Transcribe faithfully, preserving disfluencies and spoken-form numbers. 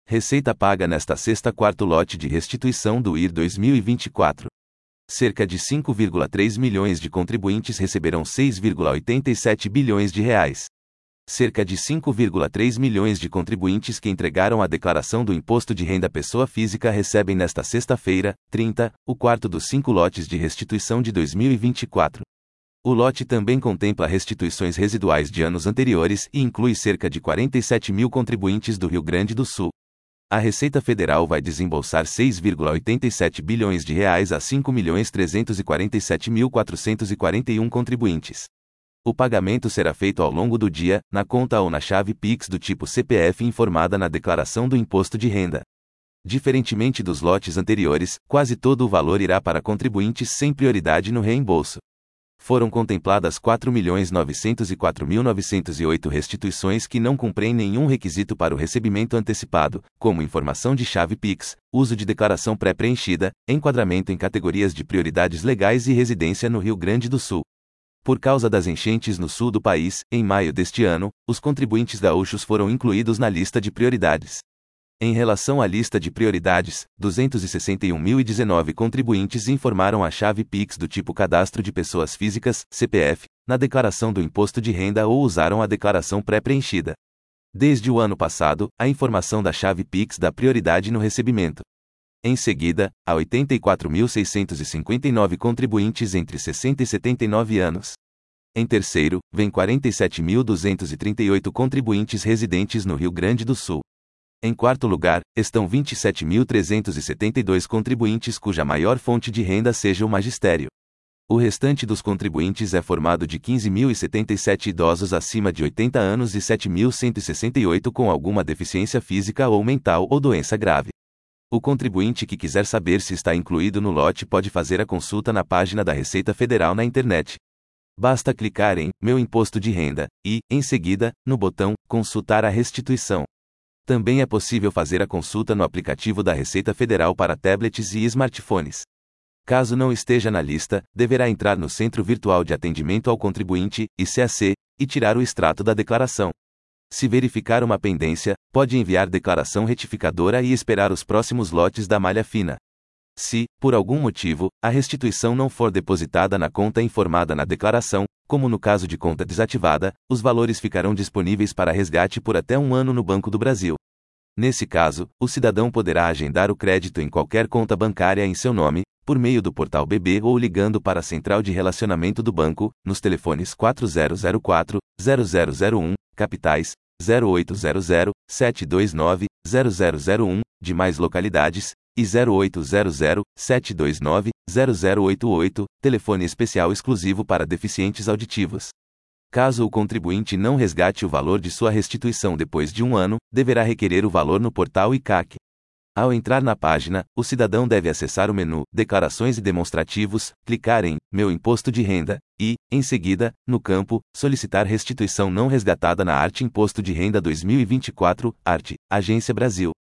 Receita paga nesta sexta quarto lote de restituição do I R dois mil e vinte e quatro. Cerca de cinco vírgula três milhões de contribuintes receberão seis vírgula oitenta e sete bilhões de reais. Cerca de cinco vírgula três milhões de contribuintes que entregaram a declaração do Imposto de Renda Pessoa Física recebem nesta sexta-feira, trinta, o quarto dos cinco lotes de restituição de dois mil e vinte e quatro. O lote também contempla restituições residuais de anos anteriores e inclui cerca de quarenta e sete mil contribuintes do Rio Grande do Sul. A Receita Federal vai desembolsar seis vírgula oitenta e sete bilhões de reais a cinco milhões trezentos e quarenta e sete mil quatrocentos e quarenta e um contribuintes. O pagamento será feito ao longo do dia, na conta ou na chave Pix do tipo C P F informada na declaração do imposto de renda. Diferentemente dos lotes anteriores, quase todo o valor irá para contribuintes sem prioridade no reembolso. Foram contempladas quatro milhões novecentos e quatro mil novecentos e oito restituições que não cumprem nenhum requisito para o recebimento antecipado, como informação de chave Pix, uso de declaração pré-preenchida, enquadramento em categorias de prioridades legais e residência no Rio Grande do Sul. Por causa das enchentes no sul do país, em maio deste ano, os contribuintes gaúchos foram incluídos na lista de prioridades. Em relação à lista de prioridades, duzentos e sessenta e um mil e dezenove contribuintes informaram a chave Pix do tipo Cadastro de Pessoas Físicas, C P F, na declaração do imposto de renda ou usaram a declaração pré-preenchida. Desde o ano passado, a informação da chave Pix dá prioridade no recebimento. Em seguida, há oitenta e quatro mil seiscentos e cinquenta e nove contribuintes entre sessenta e setenta e nove anos. Em terceiro, vem quarenta e sete mil duzentos e trinta e oito contribuintes residentes no Rio Grande do Sul. Em quarto lugar, estão vinte e sete mil trezentos e setenta e dois contribuintes cuja maior fonte de renda seja o magistério. O restante dos contribuintes é formado de quinze mil e setenta e sete idosos acima de oitenta anos e sete mil cento e sessenta e oito com alguma deficiência física ou mental ou doença grave. O contribuinte que quiser saber se está incluído no lote pode fazer a consulta na página da Receita Federal na internet. Basta clicar em Meu Imposto de Renda e, em seguida, no botão Consultar a restituição. Também é possível fazer a consulta no aplicativo da Receita Federal para tablets e smartphones. Caso não esteja na lista, deverá entrar no Centro Virtual de Atendimento ao Contribuinte, I C A C, e tirar o extrato da declaração. Se verificar uma pendência, pode enviar declaração retificadora e esperar os próximos lotes da malha fina. Se, por algum motivo, a restituição não for depositada na conta informada na declaração, como no caso de conta desativada, os valores ficarão disponíveis para resgate por até um ano no Banco do Brasil. Nesse caso, o cidadão poderá agendar o crédito em qualquer conta bancária em seu nome, por meio do portal B B ou ligando para a central de relacionamento do banco, nos telefones quatro zero zero quatro, zero zero zero um, capitais, zero oito zero zero, sete dois nove, zero zero zero um, demais localidades, e zero oito zero zero, sete dois nove, zero zero oito oito, telefone especial exclusivo para deficientes auditivos. Caso o contribuinte não resgate o valor de sua restituição depois de um ano, deverá requerer o valor no portal I C A C. Ao entrar na página, o cidadão deve acessar o menu Declarações e Demonstrativos, clicar em Meu Imposto de Renda e, em seguida, no campo Solicitar restituição não resgatada na Arte Imposto de Renda dois mil e vinte e quatro, Arte, Agência Brasil.